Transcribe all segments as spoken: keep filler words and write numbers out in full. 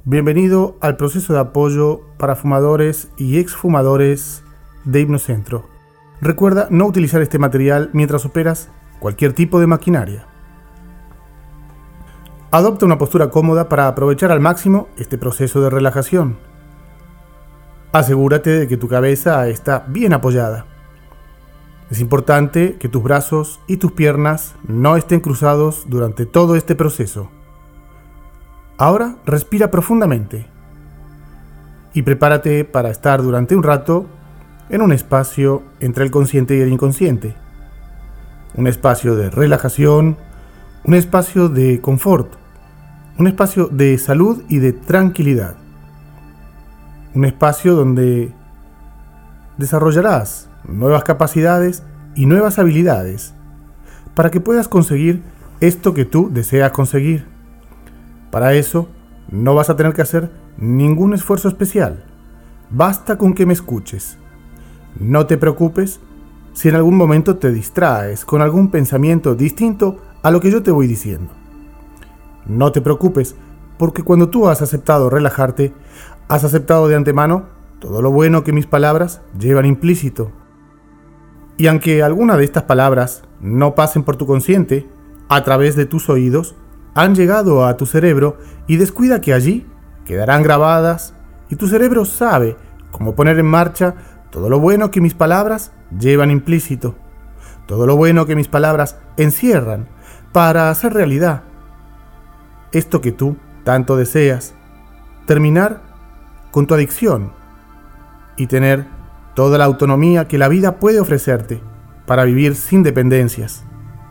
Bienvenido al proceso de apoyo para fumadores y exfumadores de Hipnocentro. Recuerda no utilizar este material mientras operas cualquier tipo de maquinaria. Adopta una postura cómoda para aprovechar al máximo este proceso de relajación. Asegúrate de que tu cabeza está bien apoyada. Es importante que tus brazos y tus piernas no estén cruzados durante todo este proceso. Ahora respira profundamente y prepárate para estar durante un rato en un espacio entre el consciente y el inconsciente. Un espacio de relajación, un espacio de confort, un espacio de salud y de tranquilidad. Un espacio donde desarrollarás nuevas capacidades y nuevas habilidades para que puedas conseguir esto que tú deseas conseguir. Para eso, no vas a tener que hacer ningún esfuerzo especial. Basta con que me escuches. No te preocupes si en algún momento te distraes con algún pensamiento distinto a lo que yo te voy diciendo. No te preocupes, porque cuando tú has aceptado relajarte, has aceptado de antemano todo lo bueno que mis palabras llevan implícito. Y aunque alguna de estas palabras no pasen por tu consciente, a través de tus oídos, han llegado a tu cerebro y descuida que allí quedarán grabadas y tu cerebro sabe cómo poner en marcha todo lo bueno que mis palabras llevan implícito, todo lo bueno que mis palabras encierran para hacer realidad esto que tú tanto deseas, terminar con tu adicción y tener toda la autonomía que la vida puede ofrecerte para vivir sin dependencias.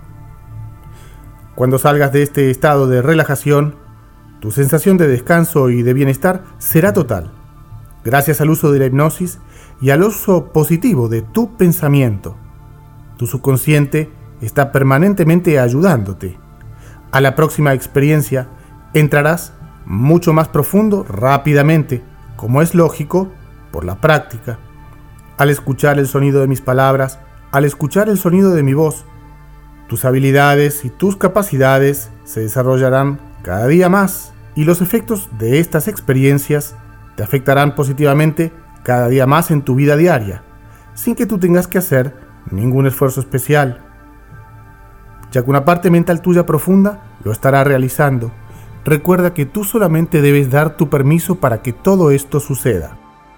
Cuando salgas de este estado de relajación, tu sensación de descanso y de bienestar será total, gracias al uso de la hipnosis y al uso positivo de tu pensamiento. Tu subconsciente está permanentemente ayudándote. A la próxima experiencia entrarás mucho más profundo rápidamente, como es lógico, por la práctica. Al escuchar el sonido de mis palabras, al escuchar el sonido de mi voz, tus habilidades y tus capacidades se desarrollarán cada día más y los efectos de estas experiencias te afectarán positivamente cada día más en tu vida diaria, sin que tú tengas que hacer ningún esfuerzo especial, ya que una parte mental tuya profunda lo estará realizando. Recuerda que tú solamente debes dar tu permiso para que todo esto suceda.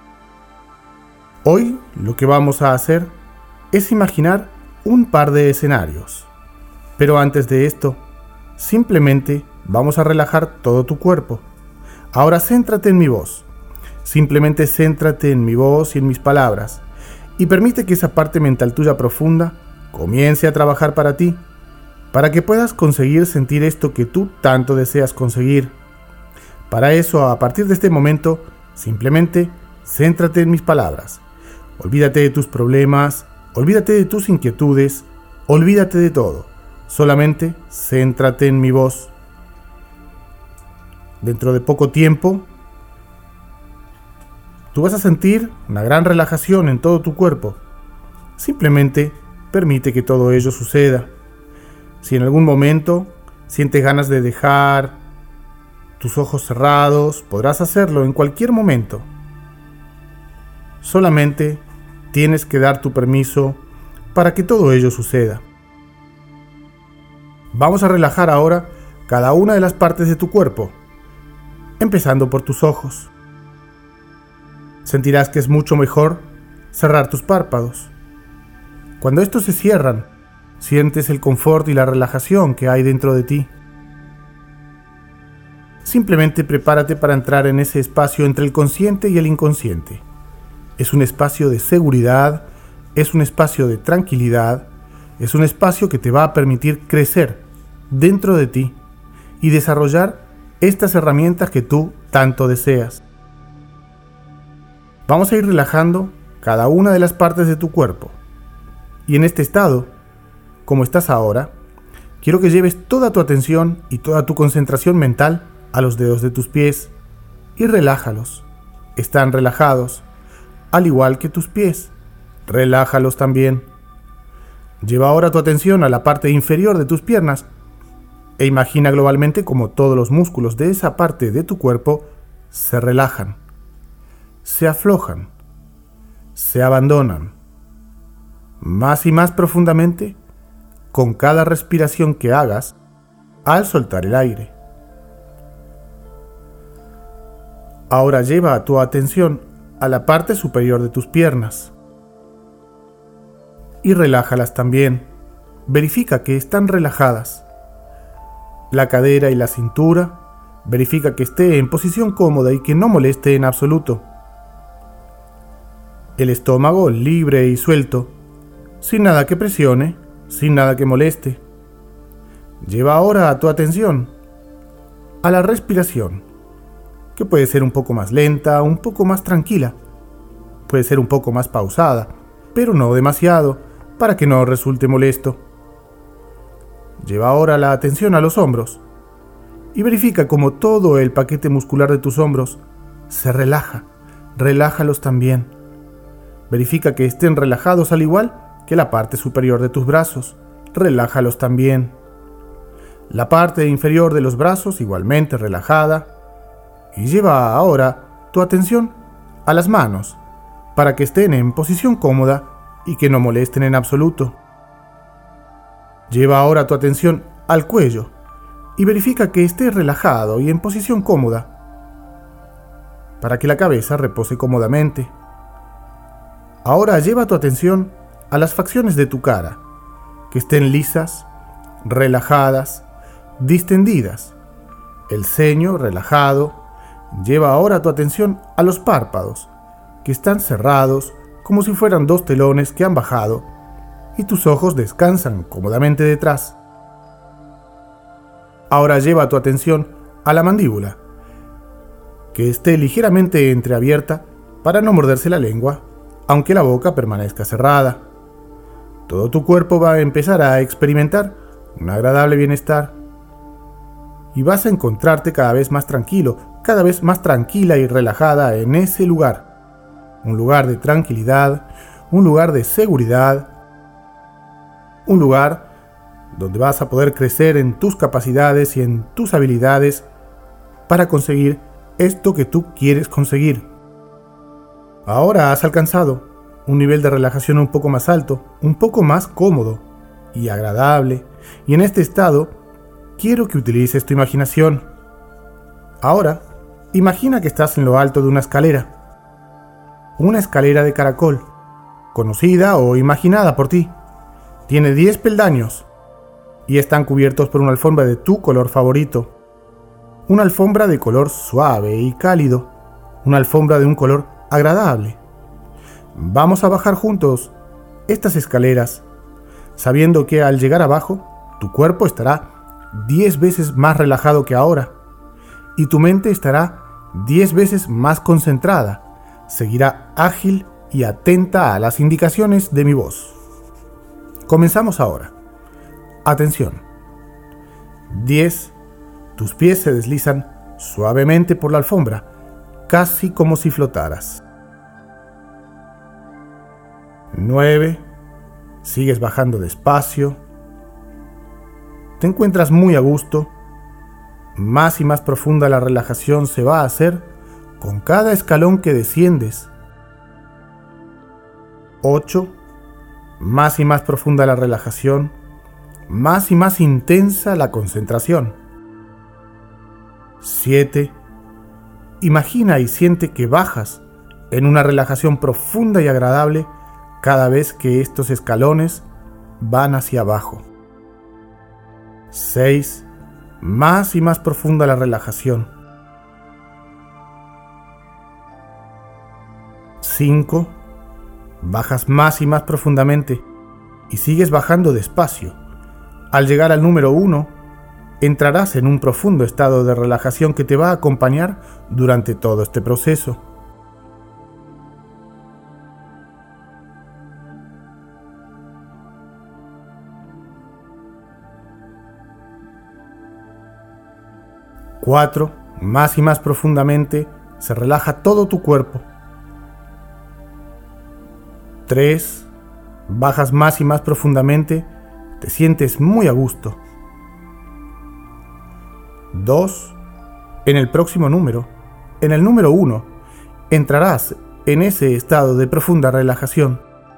Hoy lo que vamos a hacer es imaginar un par de escenarios. Pero antes de esto, simplemente vamos a relajar todo tu cuerpo. Ahora céntrate en mi voz. Simplemente céntrate en mi voz y en mis palabras. Y permite que esa parte mental tuya profunda comience a trabajar para ti, para que puedas conseguir sentir esto que tú tanto deseas conseguir. Para eso, a partir de este momento, simplemente céntrate en mis palabras. Olvídate de tus problemas, olvídate de tus inquietudes, olvídate de todo. Solamente céntrate en mi voz. Dentro de poco tiempo, tú vas a sentir una gran relajación en todo tu cuerpo. Simplemente permite que todo ello suceda. Si en algún momento sientes ganas de dejar tus ojos cerrados, podrás hacerlo en cualquier momento. Solamente tienes que dar tu permiso para que todo ello suceda. Vamos a relajar ahora cada una de las partes de tu cuerpo, empezando por tus ojos. Sentirás que es mucho mejor cerrar tus párpados. Cuando estos se cierran, sientes el confort y la relajación que hay dentro de ti. Simplemente prepárate para entrar en ese espacio entre el consciente y el inconsciente. Es un espacio de seguridad, es un espacio de tranquilidad, es un espacio que te va a permitir crecer dentro de ti y desarrollar estas herramientas que tú tanto deseas. Vamos a ir relajando cada una de las partes de tu cuerpo. Y en este estado, como estás ahora, quiero que lleves toda tu atención y toda tu concentración mental a los dedos de tus pies y relájalos. Están relajados, al igual que tus pies. Relájalos también. Lleva ahora tu atención a la parte inferior de tus piernas e imagina globalmente como todos los músculos de esa parte de tu cuerpo se relajan, se aflojan, se abandonan, más y más profundamente con cada respiración que hagas al soltar el aire. Ahora lleva tu atención a la parte superior de tus piernas y relájalas también. Verifica que están relajadas. La cadera y la cintura, verifica que esté en posición cómoda y que no moleste en absoluto. El estómago libre y suelto, sin nada que presione, sin nada que moleste. Lleva ahora tu atención a la respiración, que puede ser un poco más lenta, un poco más tranquila, puede ser un poco más pausada, pero no demasiado, para que no resulte molesto. Lleva ahora la atención a los hombros y verifica cómo todo el paquete muscular de tus hombros se relaja. Relájalos también. Verifica que estén relajados al igual que la parte superior de tus brazos. Relájalos también. La parte inferior de los brazos igualmente relajada. Y lleva ahora tu atención a las manos para que estén en posición cómoda y que no molesten en absoluto. Lleva ahora tu atención al cuello y verifica que esté relajado y en posición cómoda para que la cabeza repose cómodamente. Ahora lleva tu atención a las facciones de tu cara, que estén lisas, relajadas, distendidas. El ceño relajado. Lleva ahora tu atención a los párpados, que están cerrados como si fueran dos telones que han bajado, y tus ojos descansan cómodamente detrás. Ahora lleva tu atención a la mandíbula, que esté ligeramente entreabierta para no morderse la lengua, aunque la boca permanezca cerrada. Todo tu cuerpo va a empezar a experimentar un agradable bienestar y vas a encontrarte cada vez más tranquilo, cada vez más tranquila y relajada en ese lugar. Un lugar de tranquilidad, un lugar de seguridad, un lugar donde vas a poder crecer en tus capacidades y en tus habilidades para conseguir esto que tú quieres conseguir. Ahora has alcanzado un nivel de relajación un poco más alto, un poco más cómodo y agradable, y en este estado quiero que utilices tu imaginación. Ahora, imagina que estás en lo alto de una escalera, una escalera de caracol, conocida o imaginada por ti. Tiene diez peldaños y están cubiertos por una alfombra de tu color favorito. Una alfombra de color suave y cálido, una alfombra de un color agradable. Vamos a bajar juntos estas escaleras, sabiendo que al llegar abajo, tu cuerpo estará diez veces más relajado que ahora, y tu mente estará diez veces más concentrada. Seguirá ágil y atenta a las indicaciones de mi voz. Comenzamos ahora. Atención. diez. Tus pies se deslizan suavemente por la alfombra, casi como si flotaras. nueve. Sigues bajando despacio. Te encuentras muy a gusto. Más y más profunda la relajación se va a hacer con cada escalón que desciendes. ocho. Más y más profunda la relajación, más y más intensa la concentración. siete. Imagina y siente que bajas en una relajación profunda y agradable cada vez que estos escalones van hacia abajo. seis. Más y más profunda la relajación. cinco. Bajas más y más profundamente y sigues bajando despacio. Al llegar al número uno, entrarás en un profundo estado de relajación que te va a acompañar durante todo este proceso. cuatro. Más y más profundamente se relaja todo tu cuerpo. tres. Bajas más y más profundamente, te sientes muy a gusto. dos. En el próximo número, En el número uno, entrarás en ese estado de profunda relajación.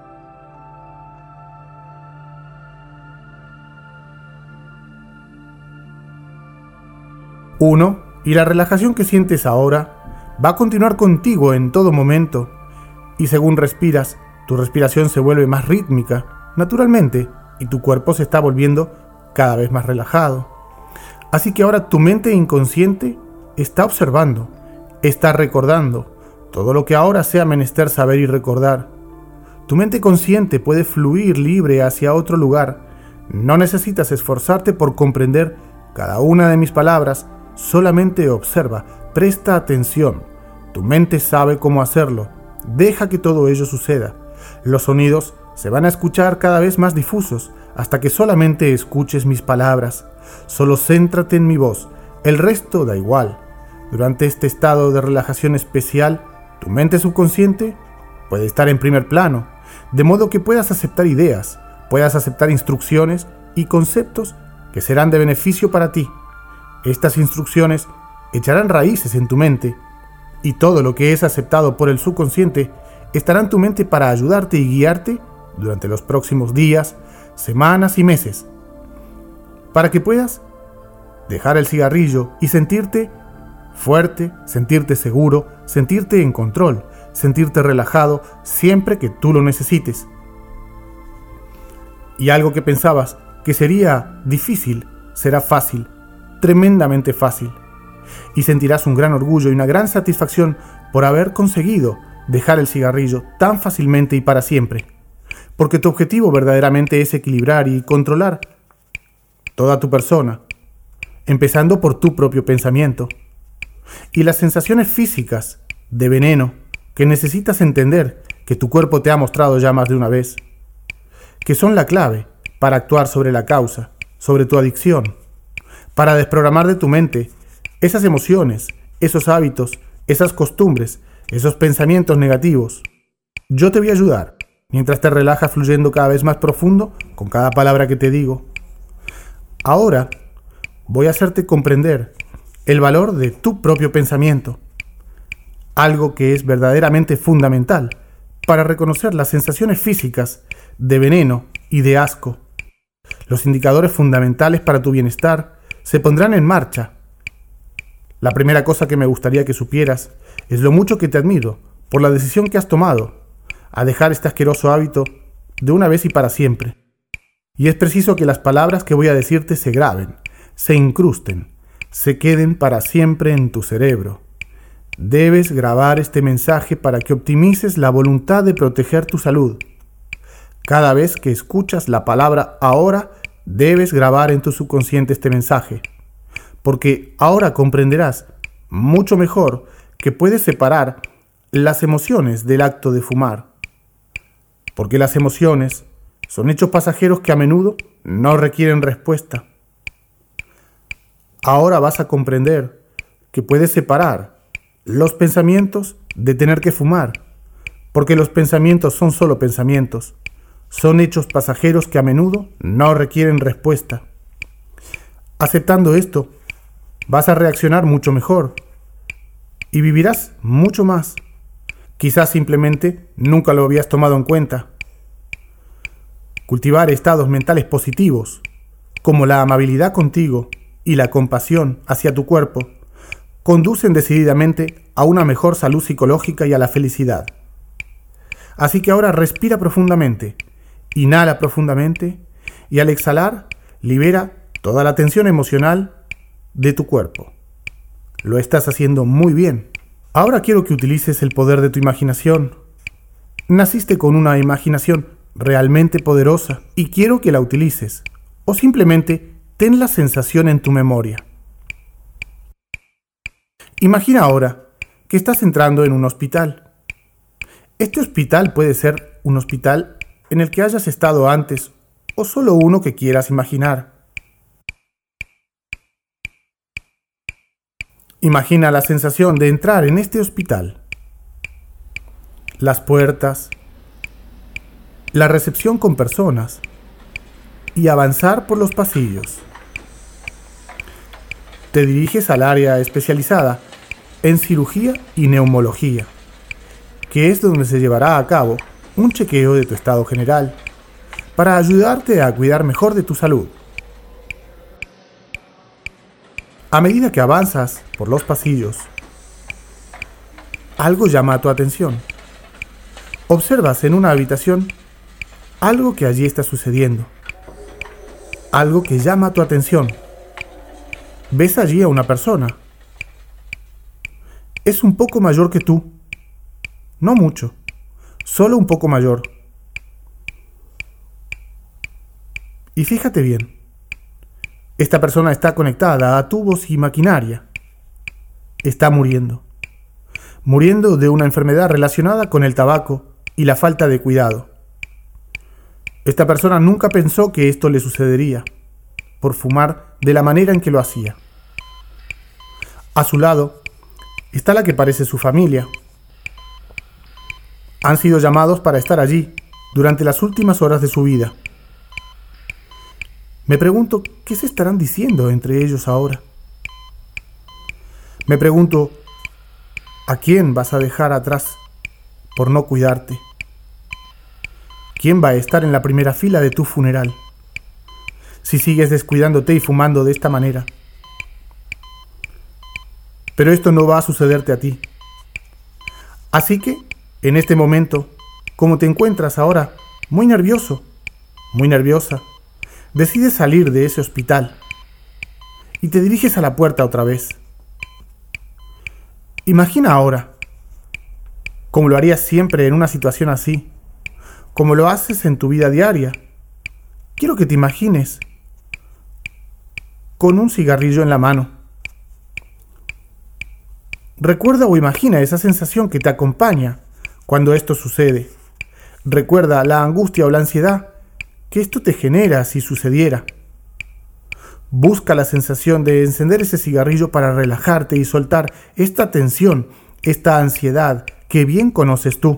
Uno, y la relajación que sientes ahora va a continuar contigo en todo momento, y según respiras, tu respiración se vuelve más rítmica, naturalmente, y tu cuerpo se está volviendo cada vez más relajado. Así que ahora tu mente inconsciente está observando, está recordando todo lo que ahora sea menester saber y recordar. Tu mente consciente puede fluir libre hacia otro lugar. No necesitas esforzarte por comprender cada una de mis palabras, solamente observa, presta atención. Tu mente sabe cómo hacerlo. Deja que todo ello suceda. Los sonidos se van a escuchar cada vez más difusos hasta que solamente escuches mis palabras. Solo céntrate en mi voz. El resto da igual. Durante este estado de relajación especial, tu mente subconsciente puede estar en primer plano, de modo que puedas aceptar ideas, puedas aceptar instrucciones y conceptos que serán de beneficio para ti. Estas instrucciones echarán raíces en tu mente, y todo lo que es aceptado por el subconsciente estará en tu mente para ayudarte y guiarte durante los próximos días, semanas y meses, para que puedas dejar el cigarrillo y sentirte fuerte, sentirte seguro, sentirte en control, sentirte relajado siempre que tú lo necesites. Y algo que pensabas que sería difícil, será fácil, tremendamente fácil. Y sentirás un gran orgullo y una gran satisfacción por haber conseguido dejar el cigarrillo tan fácilmente y para siempre. Porque tu objetivo verdaderamente es equilibrar y controlar toda tu persona, empezando por tu propio pensamiento. Y las sensaciones físicas de veneno que necesitas entender que tu cuerpo te ha mostrado ya más de una vez, que son la clave para actuar sobre la causa, sobre tu adicción, para desprogramar de tu mente esas emociones, esos hábitos, esas costumbres, esos pensamientos negativos. Yo te voy a ayudar mientras te relajas fluyendo cada vez más profundo con cada palabra que te digo. Ahora voy a hacerte comprender el valor de tu propio pensamiento, algo que es verdaderamente fundamental para reconocer las sensaciones físicas de veneno y de asco. Los indicadores fundamentales para tu bienestar se pondrán en marcha. La primera cosa que me gustaría que supieras es lo mucho que te admiro por la decisión que has tomado a dejar este asqueroso hábito de una vez y para siempre. Y es preciso que las palabras que voy a decirte se graben, se incrusten, se queden para siempre en tu cerebro. Debes grabar este mensaje para que optimices la voluntad de proteger tu salud. Cada vez que escuchas la palabra ahora, debes grabar en tu subconsciente este mensaje, porque ahora comprenderás mucho mejor que puedes separar las emociones del acto de fumar, porque las emociones son hechos pasajeros que a menudo no requieren respuesta. Ahora vas a comprender que puedes separar los pensamientos de tener que fumar, porque los pensamientos son solo pensamientos, son hechos pasajeros que a menudo no requieren respuesta. Aceptando esto, vas a reaccionar mucho mejor y vivirás mucho más. Quizás simplemente nunca lo habías tomado en cuenta. Cultivar estados mentales positivos, como la amabilidad contigo y la compasión hacia tu cuerpo, conducen decididamente a una mejor salud psicológica y a la felicidad. Así que ahora respira profundamente, inhala profundamente y al exhalar libera toda la tensión emocional de tu cuerpo. Lo estás haciendo muy bien. Ahora quiero que utilices el poder de tu imaginación. Naciste con una imaginación realmente poderosa y quiero que la utilices, o simplemente ten la sensación en tu memoria. Imagina ahora que estás entrando en un hospital. Este hospital puede ser un hospital en el que hayas estado antes o solo uno que quieras imaginar. Imagina la sensación de entrar en este hospital. Las puertas, la recepción con personas y avanzar por los pasillos. Te diriges al área especializada en cirugía y neumología, que es donde se llevará a cabo un chequeo de tu estado general para ayudarte a cuidar mejor de tu salud. A medida que avanzas por los pasillos, algo llama tu atención. Observas en una habitación algo que allí está sucediendo, algo que llama tu atención. Ves allí a una persona. Es un poco mayor que tú, no mucho, solo un poco mayor. Y fíjate bien, esta persona está conectada a tubos y maquinaria. Está muriendo. Muriendo de una enfermedad relacionada con el tabaco y la falta de cuidado. Esta persona nunca pensó que esto le sucedería, por fumar de la manera en que lo hacía. A su lado está la que parece su familia. Han sido llamados para estar allí durante las últimas horas de su vida. Me pregunto, ¿qué se estarán diciendo entre ellos ahora? Me pregunto, ¿a quién vas a dejar atrás por no cuidarte? ¿Quién va a estar en la primera fila de tu funeral si sigues descuidándote y fumando de esta manera? Pero esto no va a sucederte a ti. Así que, en este momento, como te encuentras ahora muy nervioso, muy nerviosa, decides salir de ese hospital y te diriges a la puerta otra vez. Imagina ahora, como lo harías siempre en una situación así, como lo haces en tu vida diaria. Quiero que te imagines con un cigarrillo en la mano. Recuerda o imagina esa sensación que te acompaña cuando esto sucede. Recuerda la angustia o la ansiedad que esto te genera si sucediera. Busca la sensación de encender ese cigarrillo para relajarte y soltar esta tensión, esta ansiedad que bien conoces tú.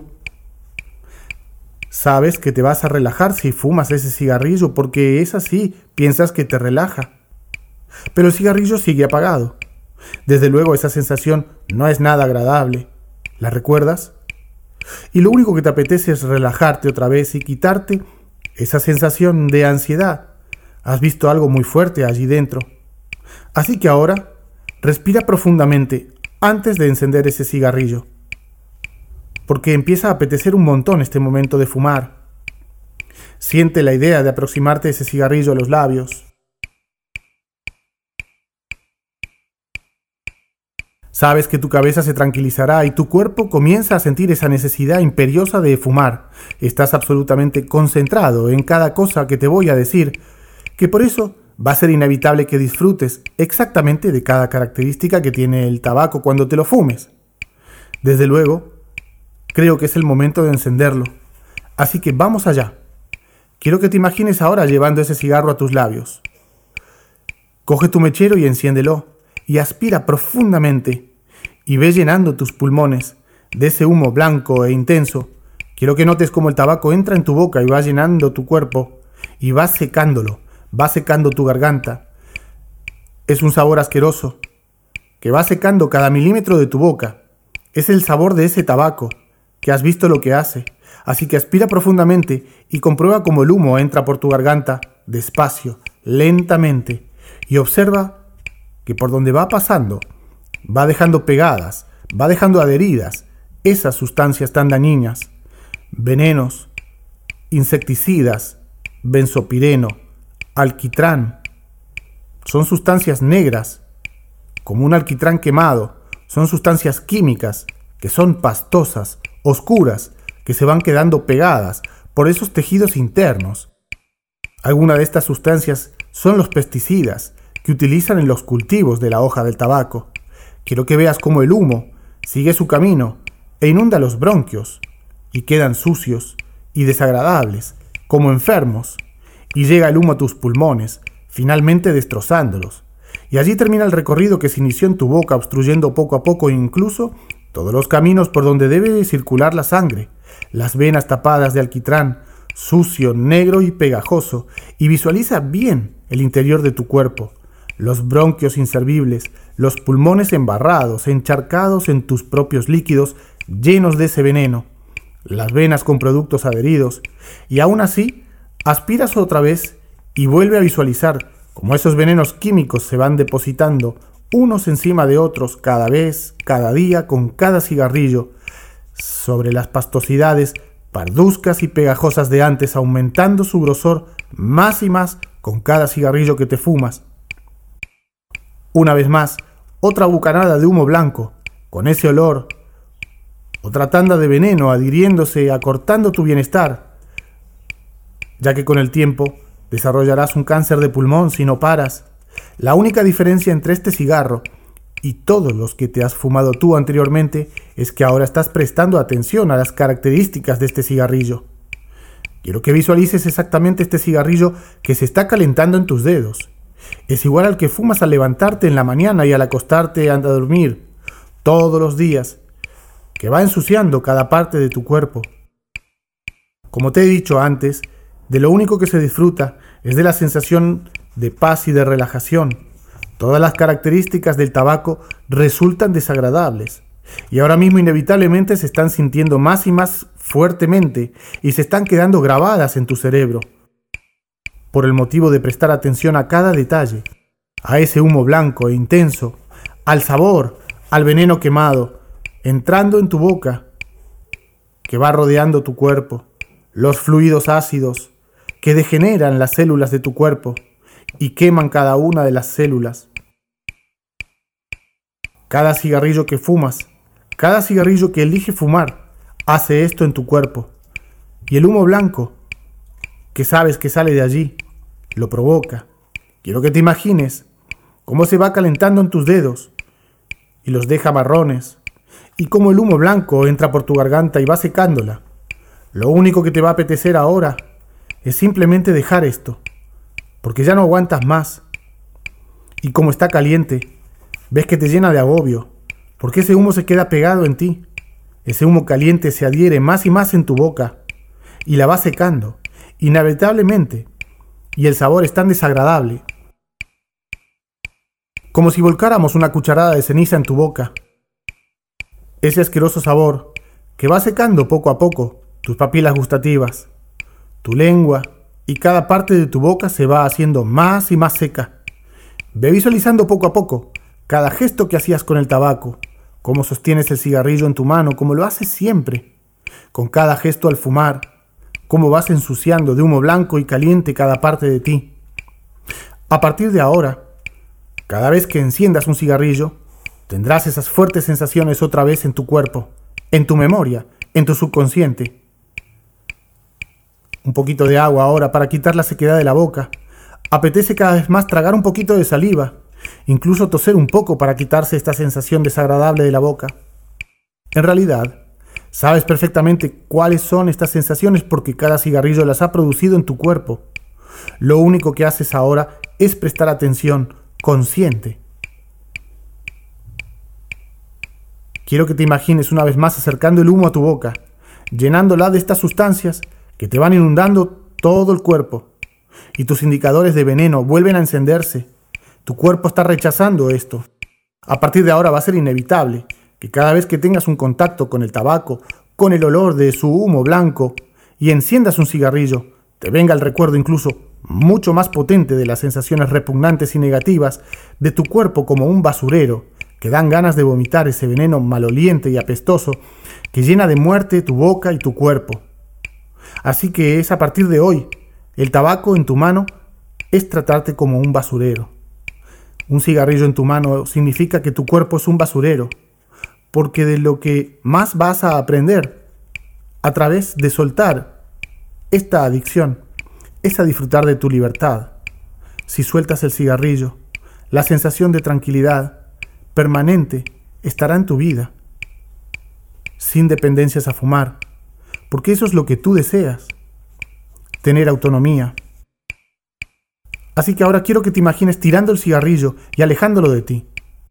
Sabes que te vas a relajar si fumas ese cigarrillo porque es así, piensas que te relaja. Pero el cigarrillo sigue apagado. Desde luego esa sensación no es nada agradable. ¿La recuerdas? Y lo único que te apetece es relajarte otra vez y quitarte esa sensación de ansiedad. Has visto algo muy fuerte allí dentro. Así que ahora, respira profundamente antes de encender ese cigarrillo. Porque empieza a apetecer un montón este momento de fumar. Siente la idea de aproximarte ese cigarrillo a los labios. Sabes que tu cabeza se tranquilizará y tu cuerpo comienza a sentir esa necesidad imperiosa de fumar. Estás absolutamente concentrado en cada cosa que te voy a decir, que por eso va a ser inevitable que disfrutes exactamente de cada característica que tiene el tabaco cuando te lo fumes. Desde luego, creo que es el momento de encenderlo. Así que vamos allá. Quiero que te imagines ahora llevando ese cigarro a tus labios. Coge tu mechero y enciéndelo. Y aspira profundamente y ve llenando tus pulmones de ese humo blanco e intenso. Quiero que notes cómo el tabaco entra en tu boca y va llenando tu cuerpo y va secándolo, va secando tu garganta. Es un sabor asqueroso que va secando cada milímetro de tu boca. Es el sabor de ese tabaco que has visto lo que hace. Así que aspira profundamente y comprueba cómo el humo entra por tu garganta despacio, lentamente, y observa que por donde va pasando, va dejando pegadas, va dejando adheridas esas sustancias tan dañinas, venenos, insecticidas, benzopireno, alquitrán. Son sustancias negras, como un alquitrán quemado, son sustancias químicas que son pastosas, oscuras, que se van quedando pegadas por esos tejidos internos. Algunas de estas sustancias son los pesticidas, que utilizan en los cultivos de la hoja del tabaco. Quiero que veas cómo el humo sigue su camino e inunda los bronquios y quedan sucios y desagradables, como enfermos, y llega el humo a tus pulmones, finalmente destrozándolos. Y allí termina el recorrido que se inició en tu boca, obstruyendo poco a poco incluso todos los caminos por donde debe circular la sangre, las venas tapadas de alquitrán, sucio, negro y pegajoso, y visualiza bien el interior de tu cuerpo, los bronquios inservibles, los pulmones embarrados, encharcados en tus propios líquidos llenos de ese veneno, las venas con productos adheridos, y aún así aspiras otra vez y vuelve a visualizar cómo esos venenos químicos se van depositando unos encima de otros cada vez, cada día, con cada cigarrillo, sobre las pastosidades parduzcas y pegajosas de antes, aumentando su grosor más y más con cada cigarrillo que te fumas. Una vez más, otra bucanada de humo blanco, con ese olor, otra tanda de veneno adhiriéndose, acortando tu bienestar, ya que con el tiempo desarrollarás un cáncer de pulmón si no paras. La única diferencia entre este cigarro y todos los que te has fumado tú anteriormente es que ahora estás prestando atención a las características de este cigarrillo. Quiero que visualices exactamente este cigarrillo que se está calentando en tus dedos. Es igual al que fumas al levantarte en la mañana y al acostarte a dormir todos los días, que va ensuciando cada parte de tu cuerpo. Como te he dicho antes, de lo único que se disfruta es de la sensación de paz y de relajación. Todas las características del tabaco resultan desagradables y ahora mismo inevitablemente se están sintiendo más y más fuertemente y se están quedando grabadas en tu cerebro, por el motivo de prestar atención a cada detalle, a ese humo blanco e intenso, al sabor, al veneno quemado, entrando en tu boca, que va rodeando tu cuerpo, los fluidos ácidos que degeneran las células de tu cuerpo y queman cada una de las células. Cada cigarrillo que fumas, cada cigarrillo que elige fumar, hace esto en tu cuerpo. Y el humo blanco, que sabes que sale de allí, lo provoca. Quiero que te imagines cómo se va calentando en tus dedos y los deja marrones, y cómo el humo blanco entra por tu garganta y va secándola. Lo único que te va a apetecer ahora es simplemente dejar esto, porque ya no aguantas más. Y como está caliente, ves que te llena de agobio, porque ese humo se queda pegado en ti. Ese humo caliente se adhiere más y más en tu boca y la va secando, inevitablemente, y el sabor es tan desagradable, como si volcáramos una cucharada de ceniza en tu boca. Ese asqueroso sabor que va secando poco a poco tus papilas gustativas, tu lengua y cada parte de tu boca se va haciendo más y más seca. Ve visualizando poco a poco cada gesto que hacías con el tabaco, cómo sostienes el cigarrillo en tu mano, como lo haces siempre, con cada gesto al fumar, cómo vas ensuciando de humo blanco y caliente cada parte de ti. A partir de ahora, cada vez que enciendas un cigarrillo, tendrás esas fuertes sensaciones otra vez en tu cuerpo, en tu memoria, en tu subconsciente. Un poquito de agua ahora para quitar la sequedad de la boca. Apetece cada vez más tragar un poquito de saliva, incluso toser un poco para quitarse esta sensación desagradable de la boca. En realidad, sabes perfectamente cuáles son estas sensaciones porque cada cigarrillo las ha producido en tu cuerpo. Lo único que haces ahora es prestar atención consciente. Quiero que te imagines una vez más acercando el humo a tu boca, llenándola de estas sustancias que te van inundando todo el cuerpo, y tus indicadores de veneno vuelven a encenderse. Tu cuerpo está rechazando esto. A partir de ahora va a ser inevitable que cada vez que tengas un contacto con el tabaco, con el olor de su humo blanco, y enciendas un cigarrillo, te venga el recuerdo incluso mucho más potente de las sensaciones repugnantes y negativas de tu cuerpo como un basurero, que dan ganas de vomitar ese veneno maloliente y apestoso que llena de muerte tu boca y tu cuerpo. Así que es a partir de hoy, el tabaco en tu mano es tratarte como un basurero. Un cigarrillo en tu mano significa que tu cuerpo es un basurero, porque de lo que más vas a aprender a través de soltar esta adicción es a disfrutar de tu libertad. Si sueltas el cigarrillo, la sensación de tranquilidad permanente estará en tu vida, sin dependencias a fumar, porque eso es lo que tú deseas, tener autonomía. Así que ahora quiero que te imagines tirando el cigarrillo y alejándolo de ti.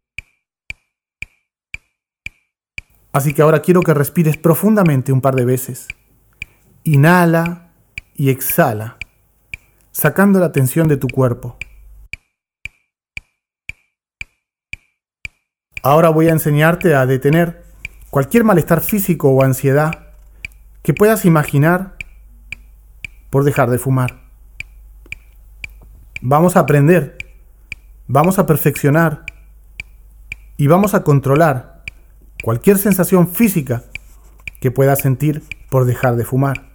Así que ahora quiero que respires profundamente un par de veces. Inhala y exhala, sacando la tensión de tu cuerpo. Ahora voy a enseñarte a detener cualquier malestar físico o ansiedad que puedas imaginar por dejar de fumar. Vamos a aprender, vamos a perfeccionar y vamos a controlar cualquier sensación física que puedas sentir por dejar de fumar.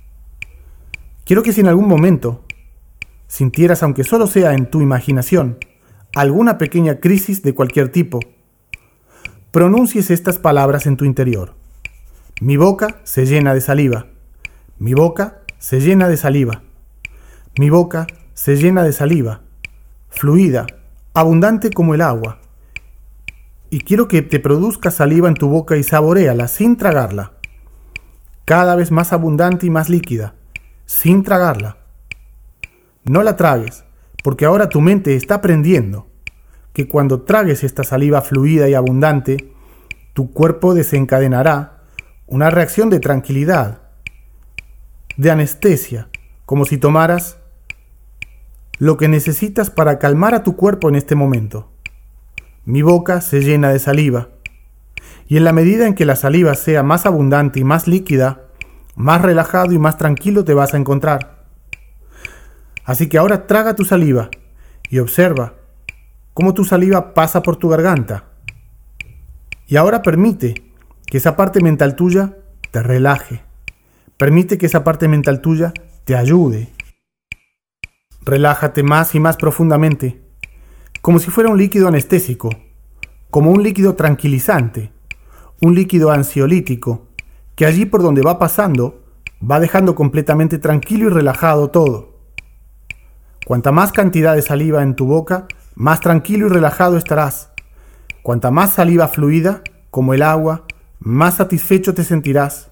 Quiero que si en algún momento sintieras, aunque solo sea en tu imaginación, alguna pequeña crisis de cualquier tipo, pronuncies estas palabras en tu interior. Mi boca se llena de saliva. Mi boca se llena de saliva. Mi boca se llena de saliva, fluida, abundante como el agua. Y quiero que te produzca saliva en tu boca y saboréala sin tragarla. Cada vez más abundante y más líquida, sin tragarla. No la tragues, porque ahora tu mente está aprendiendo que cuando tragues esta saliva fluida y abundante, tu cuerpo desencadenará una reacción de tranquilidad, de anestesia, como si tomaras lo que necesitas para calmar a tu cuerpo en este momento. Mi boca se llena de saliva, y en la medida en que la saliva sea más abundante y más líquida, más relajado y más tranquilo te vas a encontrar. Así que ahora traga tu saliva y observa cómo tu saliva pasa por tu garganta. Y ahora permite que esa parte mental tuya te relaje. Permite que esa parte mental tuya te ayude. Relájate más y más profundamente, como si fuera un líquido anestésico, como un líquido tranquilizante, un líquido ansiolítico, que allí por donde va pasando, va dejando completamente tranquilo y relajado todo. Cuanta más cantidad de saliva en tu boca, más tranquilo y relajado estarás. Cuanta más saliva fluida, como el agua, más satisfecho te sentirás.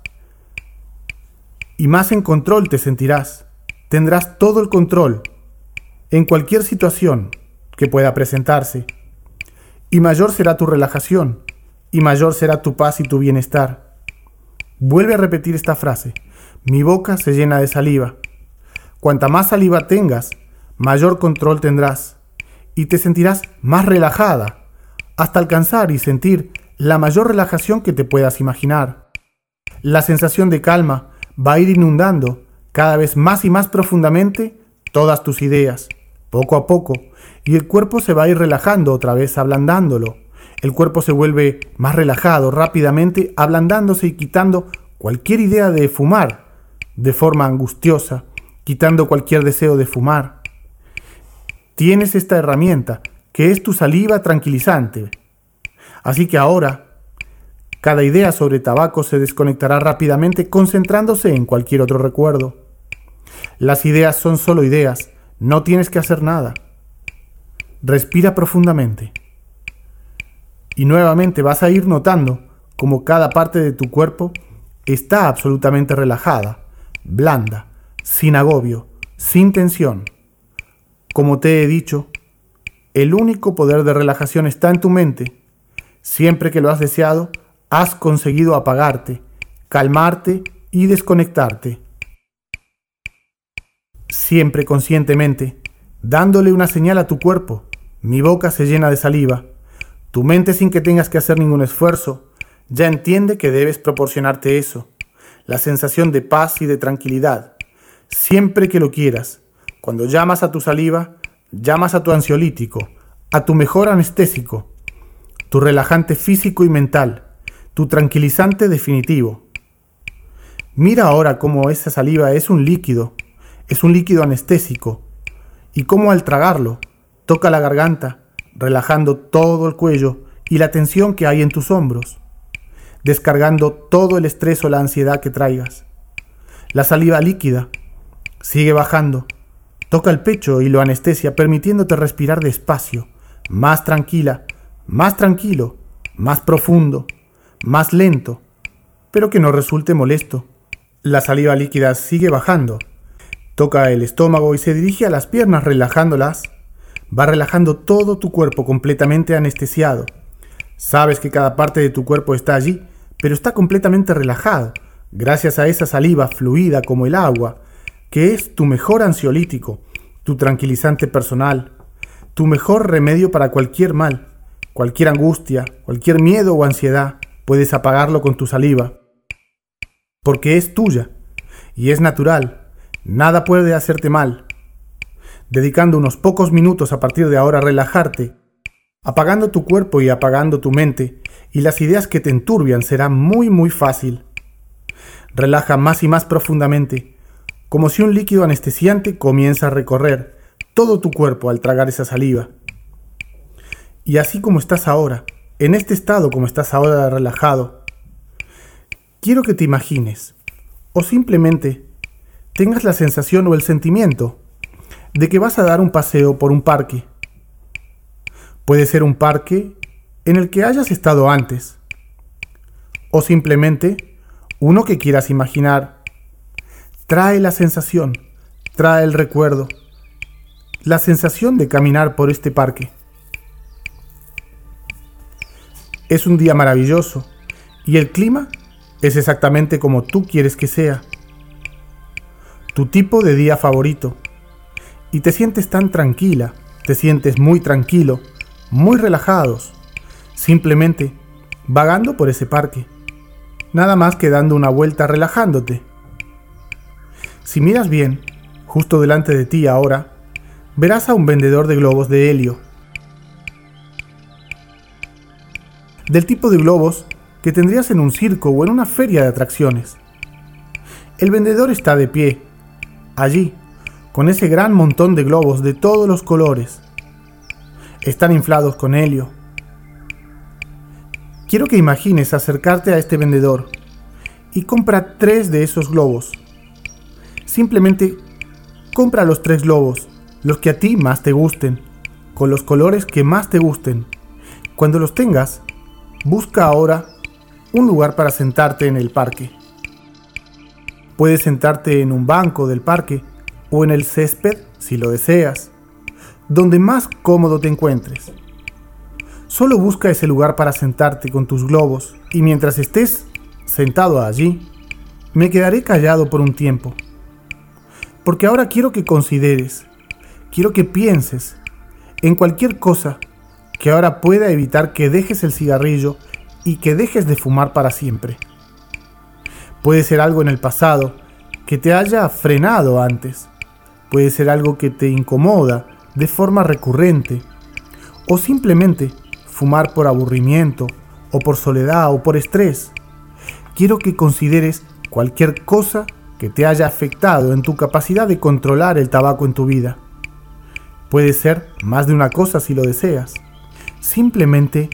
Y más en control te sentirás. Tendrás todo el control en cualquier situación que pueda presentarse. Y mayor será tu relajación, y mayor será tu paz y tu bienestar. Vuelve a repetir esta frase. Mi boca se llena de saliva. Cuanta más saliva tengas, mayor control tendrás y te sentirás más relajada hasta alcanzar y sentir la mayor relajación que te puedas imaginar. La sensación de calma va a ir inundando cada vez más y más profundamente todas tus ideas, poco a poco, y el cuerpo se va a ir relajando otra vez, ablandándolo. El cuerpo se vuelve más relajado rápidamente, ablandándose y quitando cualquier idea de fumar de forma angustiosa, quitando cualquier deseo de fumar. Tienes esta herramienta, que es tu saliva tranquilizante. Así que ahora, cada idea sobre tabaco se desconectará rápidamente, concentrándose en cualquier otro recuerdo. Las ideas son solo ideas, no tienes que hacer nada. Respira profundamente. Y nuevamente vas a ir notando cómo cada parte de tu cuerpo está absolutamente relajada, blanda, sin agobio, sin tensión. Como te he dicho, el único poder de relajación está en tu mente. Siempre que lo has deseado, has conseguido apagarte, calmarte y desconectarte. Siempre conscientemente, dándole una señal a tu cuerpo. Mi boca se llena de saliva. Tu mente, sin que tengas que hacer ningún esfuerzo, ya entiende que debes proporcionarte eso, la sensación de paz y de tranquilidad, siempre que lo quieras. Cuando llamas a tu saliva, llamas a tu ansiolítico, a tu mejor anestésico, tu relajante físico y mental, tu tranquilizante definitivo. Mira ahora cómo esa saliva es un líquido, es un líquido anestésico, y cómo al tragarlo toca la garganta, relajando todo el cuello y la tensión que hay en tus hombros, descargando todo el estrés o la ansiedad que traigas. La saliva líquida sigue bajando, toca el pecho y lo anestesia, permitiéndote respirar despacio, más tranquila, más tranquilo, más profundo, más lento, pero que no resulte molesto. La saliva líquida sigue bajando, toca el estómago y se dirige a las piernas relajándolas. Va relajando todo tu cuerpo completamente anestesiado. Sabes que cada parte de tu cuerpo está allí, pero está completamente relajado, gracias a esa saliva fluida como el agua, que es tu mejor ansiolítico, tu tranquilizante personal, tu mejor remedio para cualquier mal, cualquier angustia, cualquier miedo o ansiedad, puedes apagarlo con tu saliva, porque es tuya y es natural. Nada puede hacerte mal. Dedicando unos pocos minutos a partir de ahora a relajarte, apagando tu cuerpo y apagando tu mente, y las ideas que te enturbian será muy muy fácil. Relaja más y más profundamente, como si un líquido anestesiante comienza a recorrer todo tu cuerpo al tragar esa saliva. Y así como estás ahora, en este estado como estás ahora relajado, quiero que te imagines, o simplemente tengas la sensación o el sentimiento de que vas a dar un paseo por un parque. Puede ser un parque en el que hayas estado antes, o simplemente uno que quieras imaginar. Trae la sensación, trae el recuerdo, la sensación de caminar por este parque. Es un día maravilloso y el clima es exactamente como tú quieres que sea. Tu tipo de día favorito. Y te sientes tan tranquila, te sientes muy tranquilo, muy relajados, simplemente vagando por ese parque, nada más que dando una vuelta relajándote. Si miras bien, justo delante de ti ahora, verás a un vendedor de globos de helio. Del tipo de globos que tendrías en un circo o en una feria de atracciones. El vendedor está de pie, allí, con ese gran montón de globos de todos los colores. Están inflados con helio. Quiero que imagines acercarte a este vendedor y compra tres de esos globos. Simplemente compra los tres globos, los que a ti más te gusten, con los colores que más te gusten. Cuando los tengas, busca ahora un lugar para sentarte en el parque. Puedes sentarte en un banco del parque o en el césped si lo deseas, donde más cómodo te encuentres. Solo busca ese lugar para sentarte con tus globos y mientras estés sentado allí, me quedaré callado por un tiempo. Porque ahora quiero que consideres, quiero que pienses en cualquier cosa que ahora pueda evitar que dejes el cigarrillo y que dejes de fumar para siempre. Puede ser algo en el pasado que te haya frenado antes. Puede ser algo que te incomoda de forma recurrente, o simplemente fumar por aburrimiento, o por soledad, o por estrés. Quiero que consideres cualquier cosa que te haya afectado en tu capacidad de controlar el tabaco en tu vida. Puede ser más de una cosa si lo deseas. Simplemente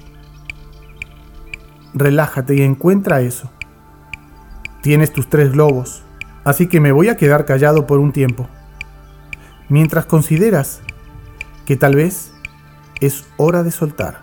relájate y encuentra eso. Tienes tus tres globos, así que me voy a quedar callado por un tiempo, mientras consideras que tal vez es hora de soltar.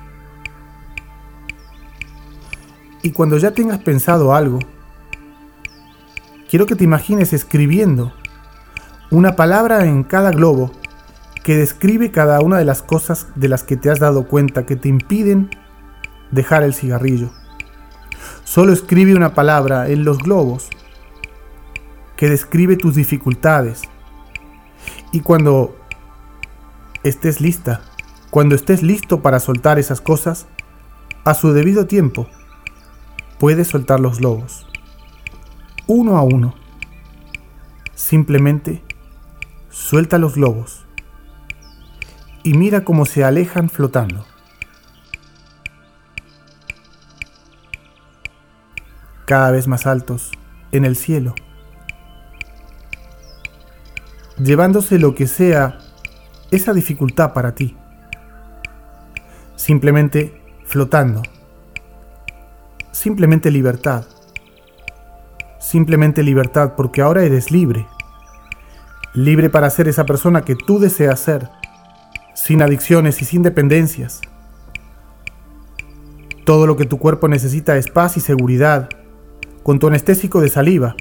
Y cuando ya tengas pensado algo, quiero que te imagines escribiendo una palabra en cada globo que describe cada una de las cosas de las que te has dado cuenta que te impiden dejar el cigarrillo. Solo escribe una palabra en los globos que describe tus dificultades. Y cuando estés lista, cuando estés listo para soltar esas cosas, a su debido tiempo, puedes soltar los globos. Uno a uno. Simplemente suelta los globos y mira cómo se alejan flotando. Cada vez más altos en el cielo, llevándose lo que sea esa dificultad para ti, simplemente flotando, simplemente libertad, simplemente libertad porque ahora eres libre, libre para ser esa persona que tú deseas ser, sin adicciones y sin dependencias. Todo lo que tu cuerpo necesita es paz y seguridad, con tu anestésico de saliva.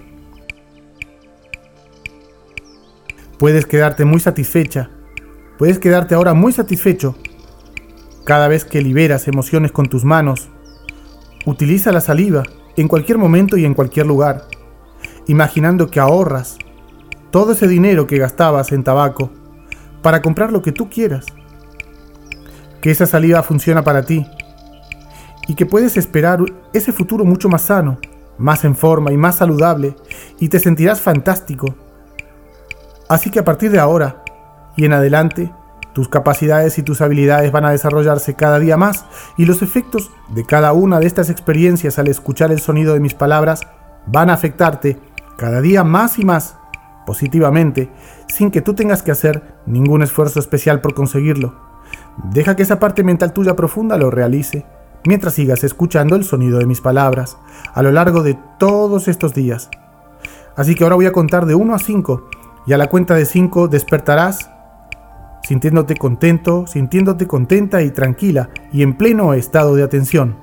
Puedes quedarte muy satisfecha, puedes quedarte ahora muy satisfecho cada vez que liberas emociones con tus manos. Utiliza la saliva en cualquier momento y en cualquier lugar, imaginando que ahorras todo ese dinero que gastabas en tabaco para comprar lo que tú quieras. que esa salida funciona para ti y que puedes esperar ese futuro mucho más sano, más en forma y más saludable, y te sentirás fantástico. Así que a partir de ahora y en adelante, tus capacidades y tus habilidades van a desarrollarse cada día más, y los efectos de cada una de estas experiencias al escuchar el sonido de mis palabras van a afectarte cada día más y más positivamente, sin que tú tengas que hacer ningún esfuerzo especial por conseguirlo. Deja que esa parte mental tuya profunda lo realice, mientras sigas escuchando el sonido de mis palabras a lo largo de todos estos días. Así que ahora voy a contar de uno a cinco, y a la cuenta de cinco despertarás sintiéndote contento, sintiéndote contenta y tranquila y en pleno estado de atención.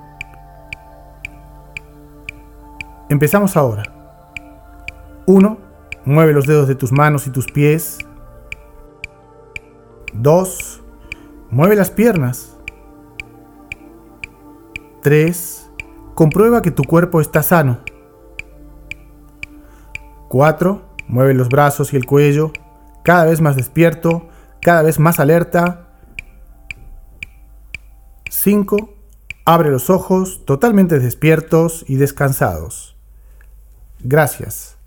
Empezamos ahora. uno. Mueve los dedos de tus manos y tus pies. dos. Mueve las piernas. tres. Comprueba que tu cuerpo está sano. cuatro. Mueve los brazos y el cuello, cada vez más despierto, cada vez más alerta. cinco. Abre los ojos, totalmente despiertos y descansados. Gracias.